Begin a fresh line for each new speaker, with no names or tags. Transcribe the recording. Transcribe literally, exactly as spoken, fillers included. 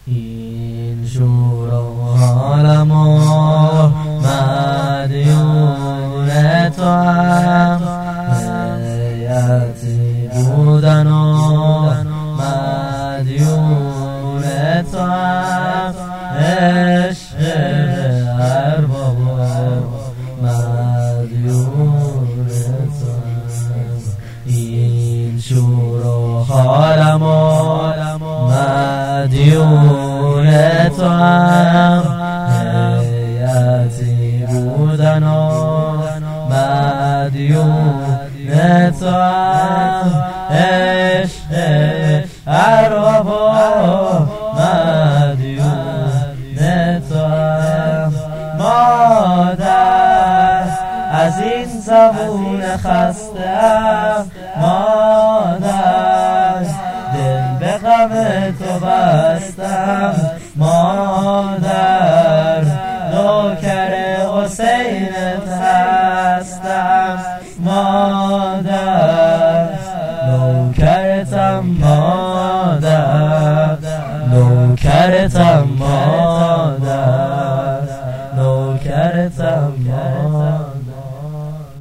این شور و حالم و مدیون تو هم هیئتی بودن و مدیون تو هم عشق ارباب و مدیون تو هم این شور و حالم و مدیون تو هم هیئتی بودن و مدیون تو هم عشق ارباب و مدیون تو هم مادر از این زبون خسته‌ام مادر دل به غم تو بستم مادر نوکر حسینت هستم مادر نوکرتم مادر نوکرتم مادر